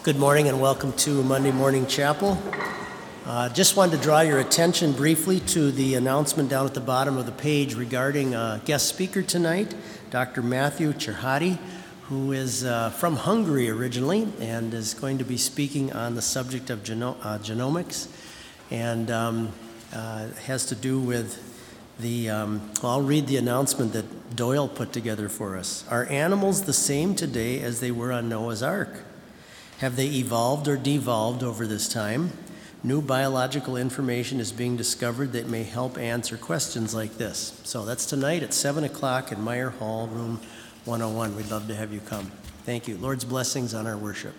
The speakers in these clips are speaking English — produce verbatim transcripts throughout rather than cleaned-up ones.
Good morning and welcome to Monday Morning Chapel. Uh, just wanted to draw your attention briefly to the announcement down at the bottom of the page regarding a guest speaker tonight, Doctor Matthew Cherhady, who is uh, from Hungary originally and is going to be speaking on the subject of geno- uh, genomics and um, uh, has to do with the, um, well, I'll read the announcement that Doyle put together for us. Are animals the same today as they were on Noah's Ark? Have they evolved or devolved over this time? New biological information is being discovered that may help answer questions like this. So that's tonight at seven o'clock in Meyer Hall, room one oh one. We'd love to have you come. Thank you. Lord's blessings on our worship.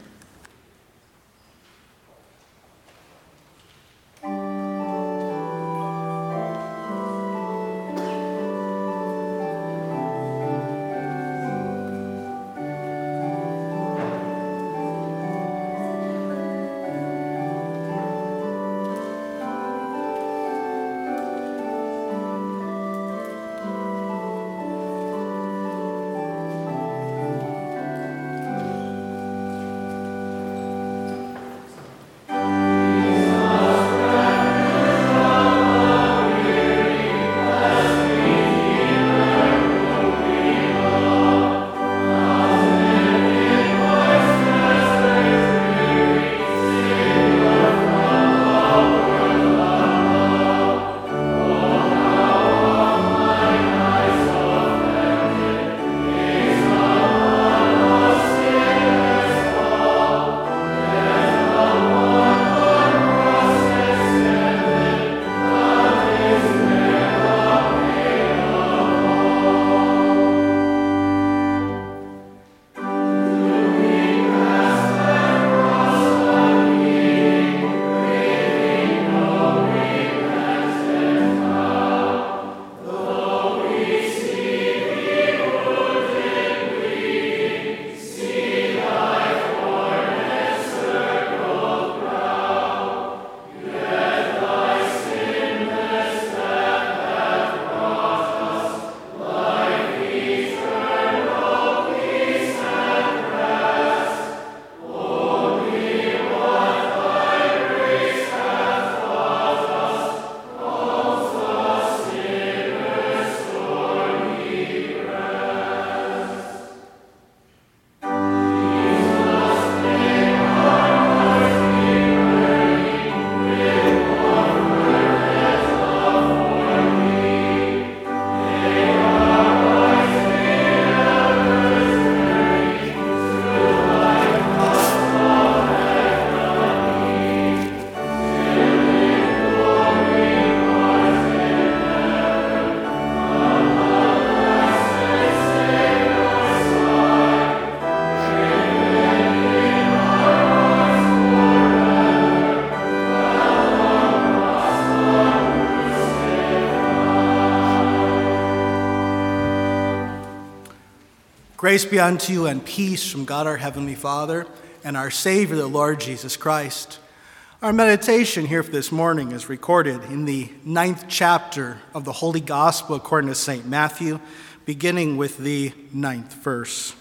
Grace be unto you and peace from God our Heavenly Father and our Savior, the Lord Jesus Christ. Our meditation here for this morning is recorded in the ninth chapter of the Holy Gospel according to Saint Matthew, beginning with the ninth verse.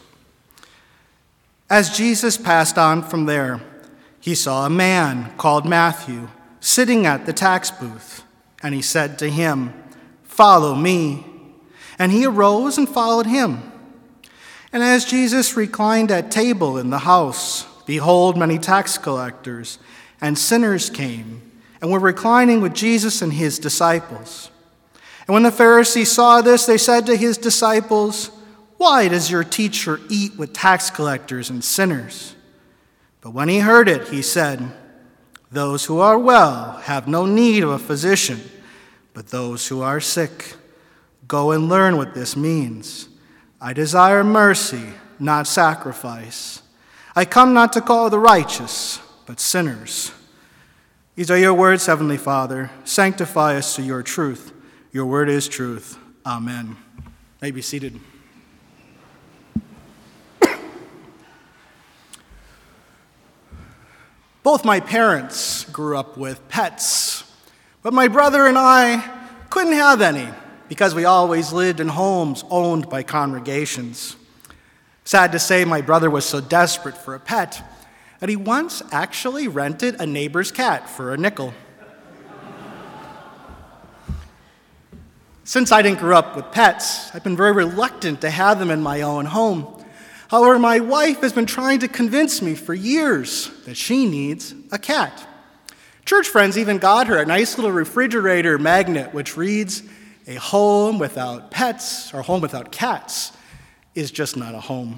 As Jesus passed on from there, he saw a man called Matthew sitting at the tax booth, and he said to him, "Follow me." And he arose and followed him. And as Jesus reclined at table in the house, behold, many tax collectors and sinners came and were reclining with Jesus and his disciples. And when the Pharisees saw this, they said to his disciples, "Why does your teacher eat with tax collectors and sinners?" But when he heard it, he said, "Those who are well have no need of a physician, but those who are sick. Go and learn what this means. I desire mercy, not sacrifice. I come not to call the righteous, but sinners." These are your words, Heavenly Father. Sanctify us through your truth. Your word is truth. Amen. You may be seated. Both my parents grew up with pets, but my brother and I couldn't have any because we always lived in homes owned by congregations. Sad to say, my brother was so desperate for a pet that he once actually rented a neighbor's cat for a nickel. Since I didn't grow up with pets, I've been very reluctant to have them in my own home. However, my wife has been trying to convince me for years that she needs a cat. Church friends even got her a nice little refrigerator magnet which reads, "A home without pets or home without cats is just not a home."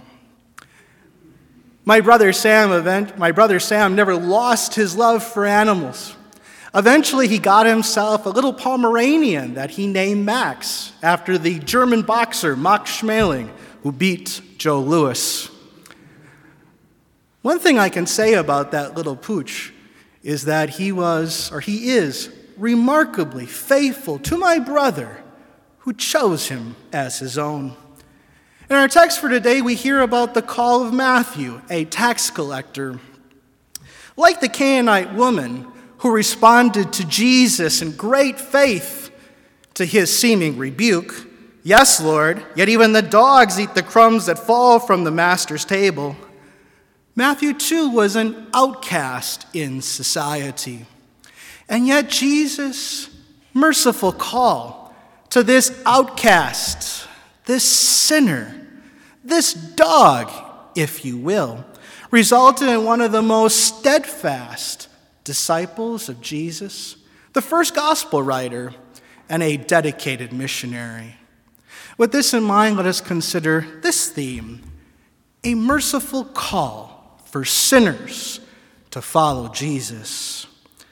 My brother Sam, event, my brother Sam never lost his love for animals. Eventually, he got himself a little Pomeranian that he named Max, after the German boxer Max Schmeling, who beat Joe Louis. One thing I can say about that little pooch is that he was, or he is, remarkably faithful to my brother, who chose him as his own. In our text for today, we hear about the call of Matthew, a tax collector. Like the Canaanite woman who responded to Jesus in great faith to his seeming rebuke, "Yes, Lord, yet even the dogs eat the crumbs that fall from the master's table," Matthew too was an outcast in society. And yet Jesus' merciful call to this outcast, this sinner, this dog, if you will, resulted in one of the most steadfast disciples of Jesus, the first gospel writer, and a dedicated missionary. With this in mind, let us consider this theme: a merciful call for sinners to follow Jesus.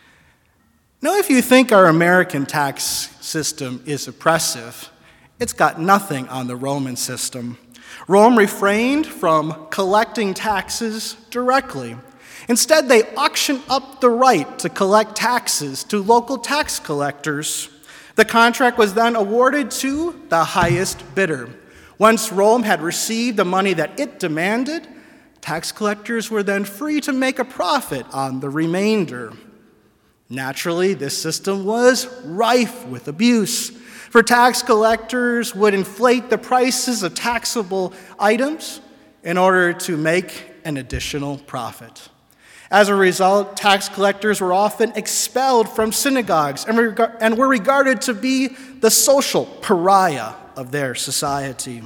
Now, if you think our American tax system is oppressive, it's got nothing on the Roman system. Rome refrained from collecting taxes directly. Instead, they auctioned up the right to collect taxes to local tax collectors. The contract was then awarded to the highest bidder. Once Rome had received the money that it demanded, tax collectors were then free to make a profit on the remainder. Naturally, this system was rife with abuse, for tax collectors would inflate the prices of taxable items in order to make an additional profit. As a result, tax collectors were often expelled from synagogues and, reg- and were regarded to be the social pariah of their society.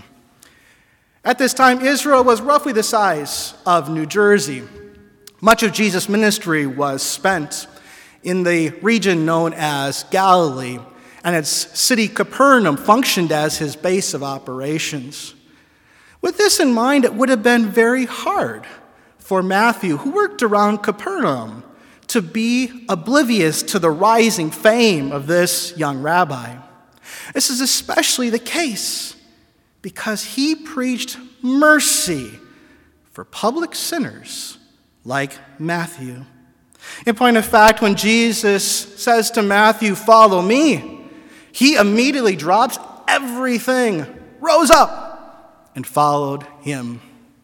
At this time, Israel was roughly the size of New Jersey. Much of Jesus' ministry was spent in the region known as Galilee, and its city Capernaum functioned as his base of operations. With this in mind, it would have been very hard for Matthew, who worked around Capernaum, to be oblivious to the rising fame of this young rabbi. This is especially the case because he preached mercy for public sinners like Matthew. In point of fact, when Jesus says to Matthew, "Follow me," he immediately drops everything, rose up, and followed him.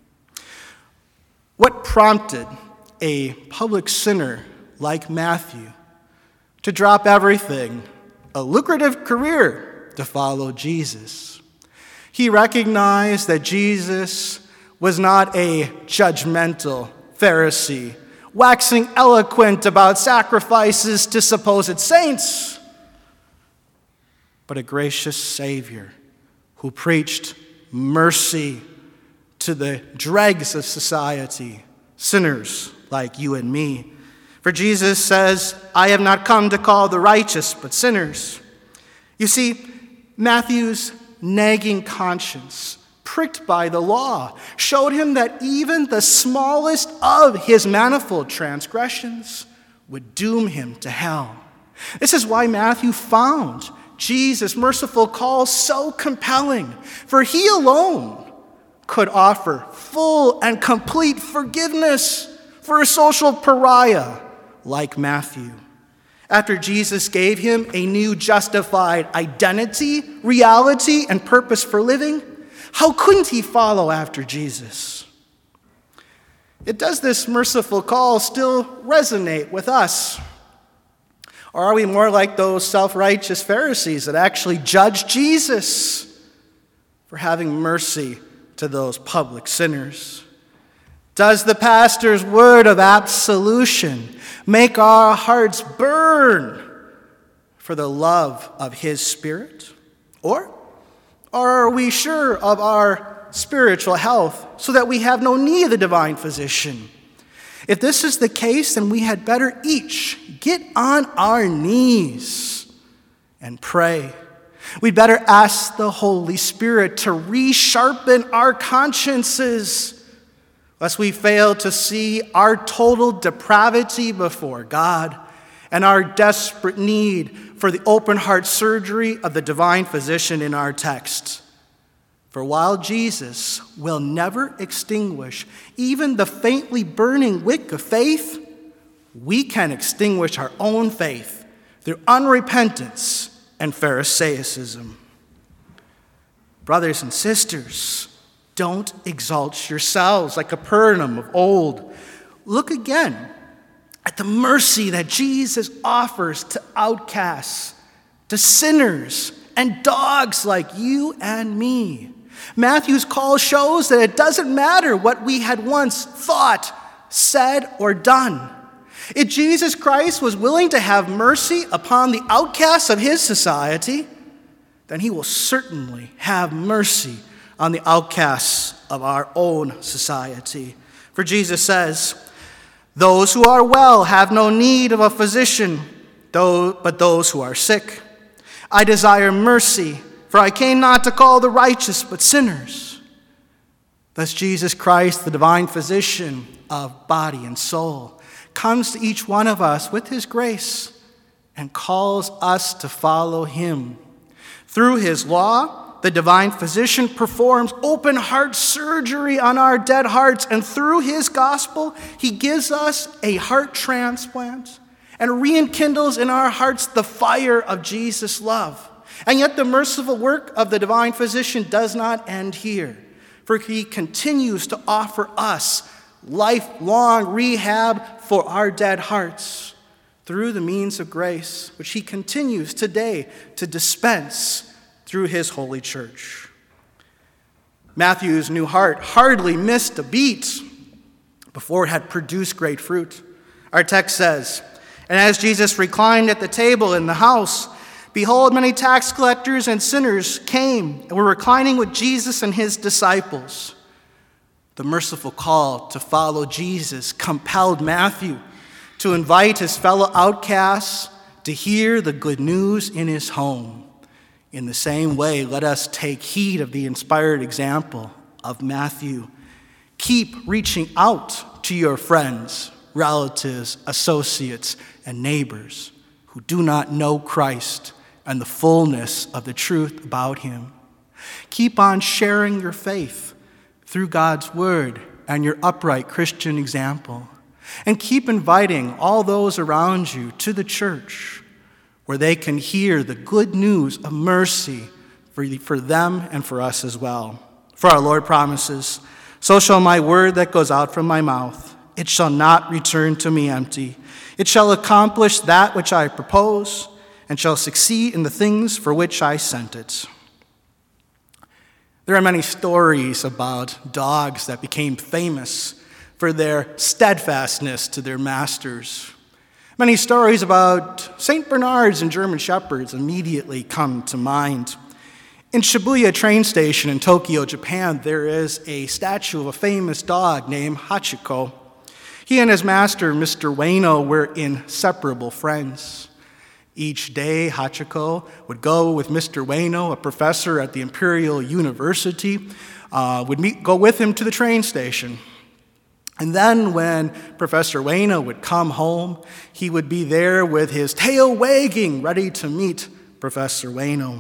What prompted a public sinner like Matthew to drop everything, a lucrative career, to follow Jesus? He recognized that Jesus was not a judgmental Pharisee, waxing eloquent about sacrifices to supposed saints, but a gracious Savior who preached mercy to the dregs of society, sinners like you and me. For Jesus says, "I have not come to call the righteous, but sinners." You see, Matthew's nagging conscience, pricked by the law, showed him that even the smallest of his manifold transgressions would doom him to hell. This is why Matthew found Jesus' merciful call so compelling, for he alone could offer full and complete forgiveness for a social pariah like Matthew. After Jesus gave him a new justified identity, reality, and purpose for living, how couldn't he follow after Jesus? It does this merciful call still resonate with us? Or are we more like those self-righteous Pharisees that actually judge Jesus for having mercy to those public sinners? Does the pastor's word of absolution make our hearts burn for the love of his Spirit? Or, or are we sure of our spiritual health so that we have no need of the divine physician? If this is the case, then we had better each get on our knees and pray. We'd better ask the Holy Spirit to resharpen our consciences, lest we fail to see our total depravity before God and our desperate need for the open heart surgery of the divine physician in our text. For while Jesus will never extinguish even the faintly burning wick of faith, we can extinguish our own faith through unrepentance and Pharisaicism. Brothers and sisters, don't exalt yourselves like Capernaum of old. Look again at the mercy that Jesus offers to outcasts, to sinners, and dogs like you and me. Matthew's call shows that it doesn't matter what we had once thought, said, or done. If Jesus Christ was willing to have mercy upon the outcasts of his society, then he will certainly have mercy on the outcasts of our own society. For Jesus says, "Those who are well have no need of a physician, though, but those who are sick. I desire mercy, for I came not to call the righteous, but sinners." Thus Jesus Christ, the divine physician of body and soul, comes to each one of us with his grace and calls us to follow him. Through his law, the divine physician performs open heart surgery on our dead hearts, and through his gospel, he gives us a heart transplant and rekindles in our hearts the fire of Jesus' love. And yet the merciful work of the divine physician does not end here, for he continues to offer us lifelong rehab for our dead hearts through the means of grace, which he continues today to dispense through his holy church. Matthew's new heart hardly missed a beat before it had produced great fruit. Our text says, "And as Jesus reclined at the table in the house, behold, many tax collectors and sinners came and were reclining with Jesus and his disciples." The merciful call to follow Jesus compelled Matthew to invite his fellow outcasts to hear the good news in his home. In the same way, let us take heed of the inspired example of Matthew. Keep reaching out to your friends, relatives, associates, and neighbors who do not know Christ and the fullness of the truth about him. Keep on sharing your faith through God's word and your upright Christian example. And keep inviting all those around you to the church, where they can hear the good news of mercy for, for them and for us as well. For our Lord promises, "So shall my word that goes out from my mouth, it shall not return to me empty. It shall accomplish that which I propose, and shall succeed in the things for which I sent it." There are many stories about dogs that became famous for their steadfastness to their masters. Many stories about Saint Bernards and German Shepherds immediately come to mind. In Shibuya train station in Tokyo, Japan, there is a statue of a famous dog named Hachiko. He and his master, Mister Ueno, were inseparable friends. Each day, Hachiko would go with Mister Ueno, a professor at the Imperial University, uh, would meet, go with him to the train station. And then when Professor Ueno would come home, he would be there with his tail wagging, ready to meet Professor Ueno.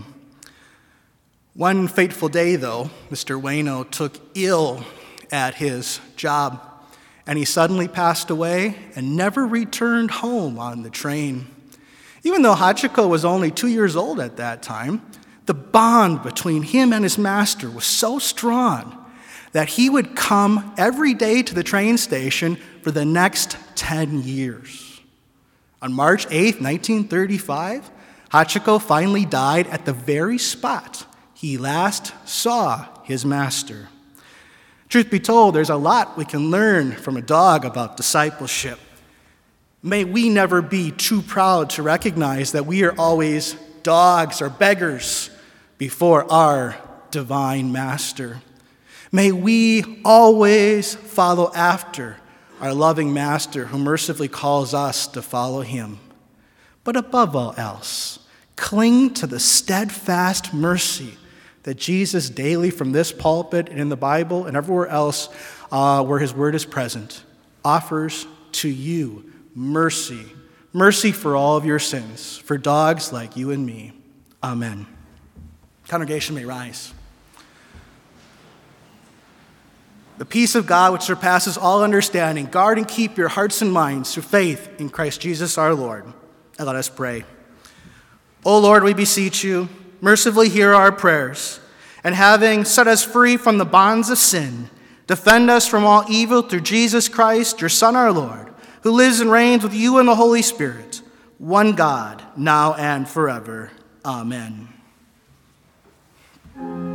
One fateful day, though, Mister Ueno took ill at his job, and he suddenly passed away and never returned home on the train. Even though Hachiko was only two years old at that time, the bond between him and his master was so strong that he would come every day to the train station for the next ten years. On March eighth, nineteen thirty-five, Hachiko finally died at the very spot he last saw his master. Truth be told, there's a lot we can learn from a dog about discipleship. May we never be too proud to recognize that we are always dogs or beggars before our divine master. May we always follow after our loving master who mercifully calls us to follow him. But above all else, cling to the steadfast mercy that Jesus daily from this pulpit and in the Bible and everywhere else uh, where his word is present offers to you mercy. Mercy for all of your sins, for dogs like you and me. Amen. Congregation may rise. The peace of God, which surpasses all understanding, guard and keep your hearts and minds through faith in Christ Jesus our Lord. And let us pray. O Lord, we beseech you, mercifully hear our prayers, and having set us free from the bonds of sin, defend us from all evil through Jesus Christ, your Son, our Lord, who lives and reigns with you in the Holy Spirit, one God, now and forever. Amen.